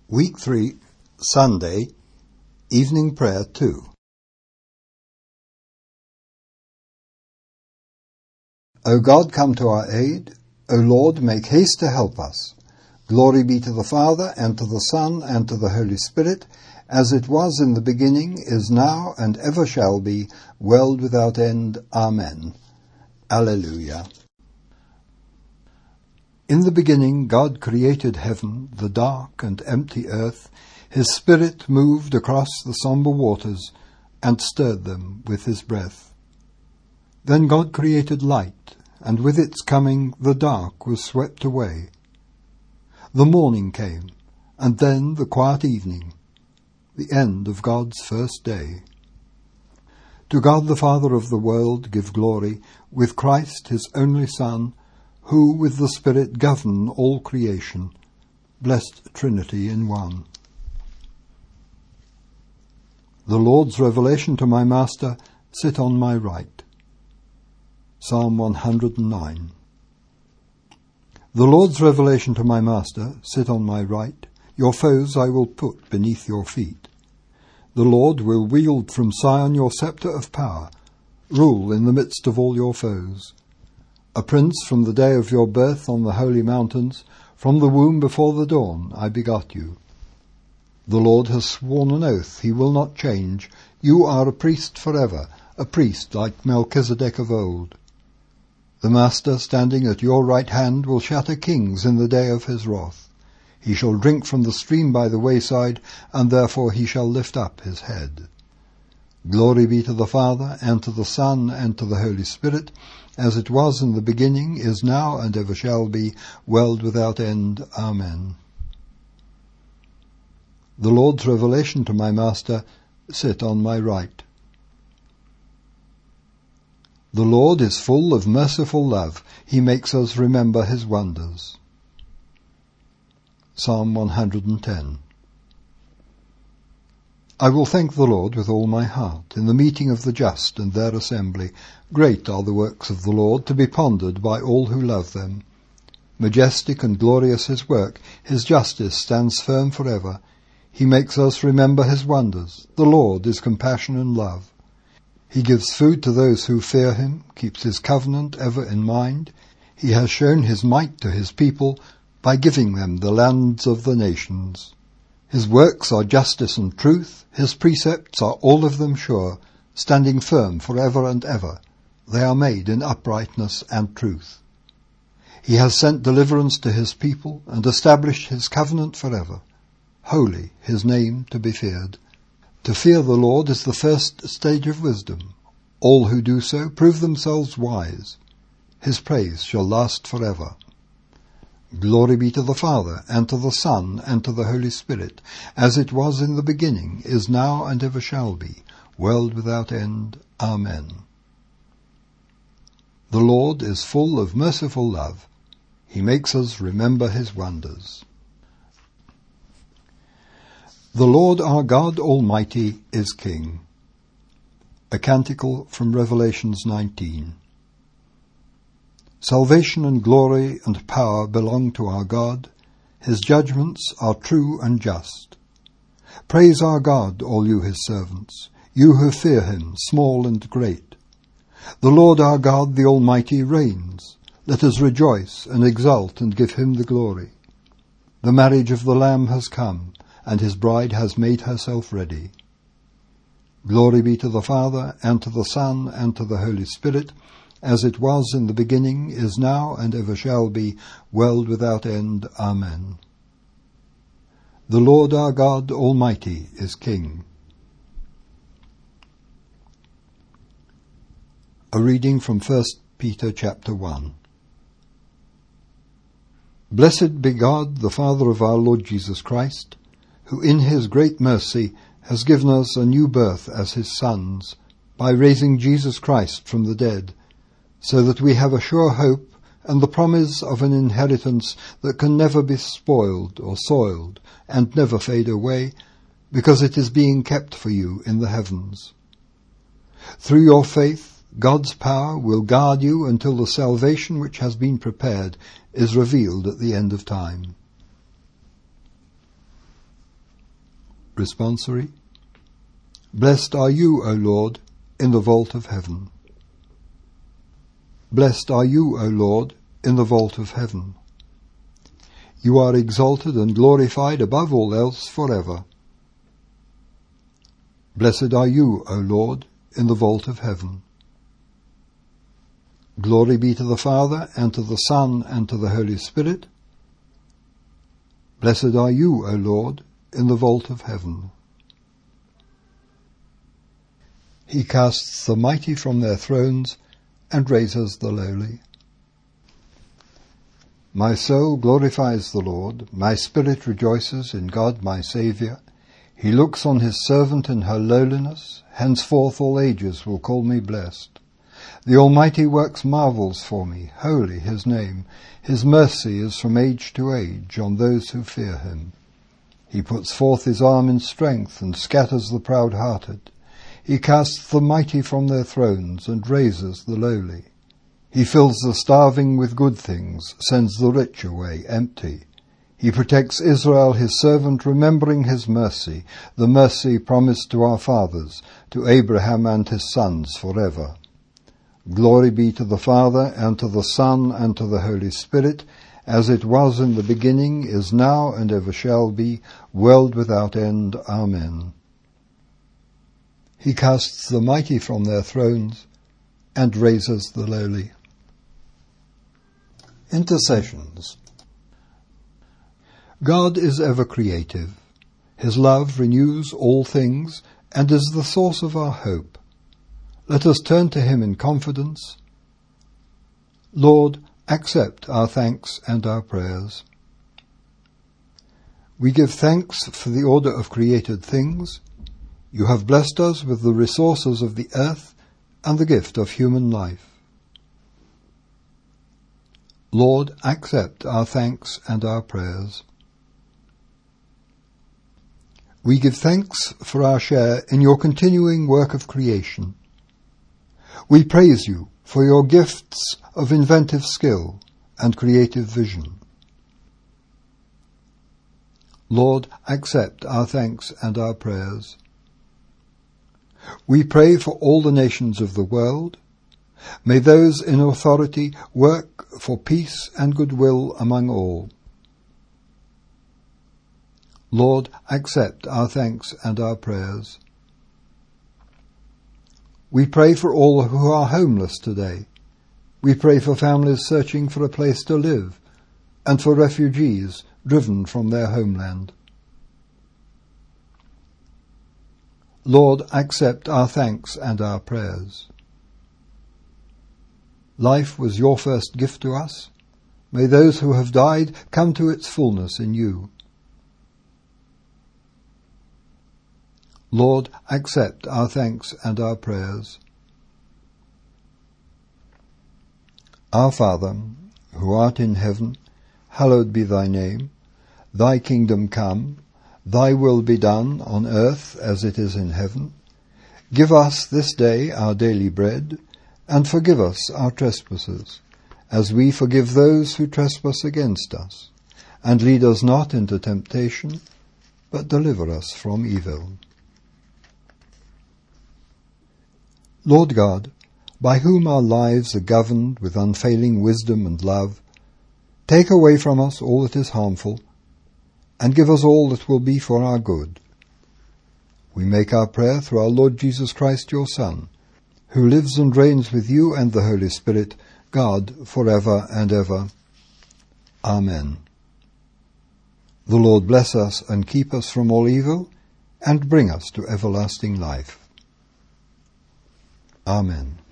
Week 3, Sunday, Evening Prayer 2. O God, come to our aid. O Lord, make haste to help us. Glory be to the Father, and to the Son, and to the Holy Spirit, as it was in the beginning, is now, and ever shall be, world without end. Amen. Alleluia. In the beginning God created heaven, the dark and empty earth. His Spirit moved across the sombre waters and stirred them with his breath. Then God created light, and with its coming the dark was swept away. The morning came, and then the quiet evening, the end of God's first day. To God the Father of the world give glory, with Christ his only Son, who with the Spirit govern all creation, blessed Trinity in one. The Lord's revelation to my Master, sit on my right. Psalm 109. The Lord's revelation to my Master, sit on my right. Your foes I will put beneath your feet. The Lord will wield from Sion your sceptre of power, rule in the midst of all your foes. A prince from the day of your birth on the holy mountains, from the womb before the dawn I begot you. The Lord has sworn an oath he will not change. You are a priest forever, a priest like Melchizedek of old. The Master standing at your right hand will shatter kings in the day of his wrath. He shall drink from the stream by the wayside, and therefore he shall lift up his head. Glory be to the Father, and to the Son, and to the Holy Spirit, as it was in the beginning, is now, and ever shall be, world without end. Amen. The Lord's revelation to my Master, sit on my right. The Lord is full of merciful love. He makes us remember his wonders. Psalm 110. I will thank the Lord with all my heart, in the meeting of the just and their assembly. Great are the works of the Lord, to be pondered by all who love them. Majestic and glorious his work, his justice stands firm forever. He makes us remember his wonders. The Lord is compassion and love. He gives food to those who fear him, keeps his covenant ever in mind. He has shown his might to his people by giving them the lands of the nations. His works are justice and truth. His precepts are all of them sure, standing firm forever and ever. They are made in uprightness and truth. He has sent deliverance to his people and established his covenant forever. Holy, his name to be feared. To fear the Lord is the first stage of wisdom. All who do so prove themselves wise. His praise shall last forever. Glory be to the Father, and to the Son, and to the Holy Spirit, as it was in the beginning, is now, and ever shall be, world without end. Amen. The Lord is full of merciful love. He makes us remember his wonders. The Lord our God Almighty is King. A canticle from Revelations 19. Salvation and glory and power belong to our God. His judgments are true and just. Praise our God, all you his servants, you who fear him, small and great. The Lord our God, the Almighty, reigns. Let us rejoice and exult and give him the glory. The marriage of the Lamb has come, and his bride has made herself ready. Glory be to the Father, and to the Son, and to the Holy Spirit, as it was in the beginning, is now, and ever shall be, world without end. Amen. The Lord our God Almighty is King. A reading from 1 Peter chapter 1. Blessed be God, the Father of our Lord Jesus Christ, who in his great mercy has given us a new birth as his sons, by raising Jesus Christ from the dead, so that we have a sure hope and the promise of an inheritance that can never be spoiled or soiled and never fade away, because it is being kept for you in the heavens. Through your faith, God's power will guard you until the salvation which has been prepared is revealed at the end of time. Responsory. Blessed are you, O Lord, in the vault of heaven. Blessed are you, O Lord, in the vault of heaven. You are exalted and glorified above all else forever. Blessed are you, O Lord, in the vault of heaven. Glory be to the Father, and to the Son, and to the Holy Spirit. Blessed are you, O Lord, in the vault of heaven. He casts the mighty from their thrones, and raises the lowly. My soul glorifies the Lord, my spirit rejoices in God my Saviour. He looks on his servant in her lowliness, henceforth all ages will call me blessed. The Almighty works marvels for me, holy his name. His mercy is from age to age on those who fear him. He puts forth his arm in strength and scatters the proud-hearted. He casts the mighty from their thrones and raises the lowly. He fills the starving with good things, sends the rich away empty. He protects Israel his servant, remembering his mercy, the mercy promised to our fathers, to Abraham and his sons forever. Glory be to the Father, and to the Son, and to the Holy Spirit, as it was in the beginning, is now, and ever shall be, world without end. Amen. He casts the mighty from their thrones, and raises the lowly. Intercessions. God is ever creative. His love renews all things, and is the source of our hope. Let us turn to him in confidence. Lord, accept our thanks and our prayers. We give thanks for the order of created things. You have blessed us with the resources of the earth and the gift of human life. Lord, accept our thanks and our prayers. We give thanks for our share in your continuing work of creation. We praise you for your gifts of inventive skill and creative vision. Lord, accept our thanks and our prayers. We pray for all the nations of the world. May those in authority work for peace and goodwill among all. Lord, accept our thanks and our prayers. We pray for all who are homeless today. We pray for families searching for a place to live, and for refugees driven from their homeland. Lord, accept our thanks and our prayers. Life was your first gift to us. May those who have died come to its fullness in you. Lord, accept our thanks and our prayers. Our Father, who art in heaven, hallowed be thy name. Thy kingdom come, thy will be done on earth as it is in heaven. Give us this day our daily bread, and forgive us our trespasses, as we forgive those who trespass against us. And lead us not into temptation, but deliver us from evil. Lord God, by whom our lives are governed with unfailing wisdom and love, take away from us all that is harmful, and give us all that will be for our good. We make our prayer through our Lord Jesus Christ, your Son, who lives and reigns with you and the Holy Spirit, God, forever and ever. Amen. The Lord bless us and keep us from all evil, and bring us to everlasting life. Amen.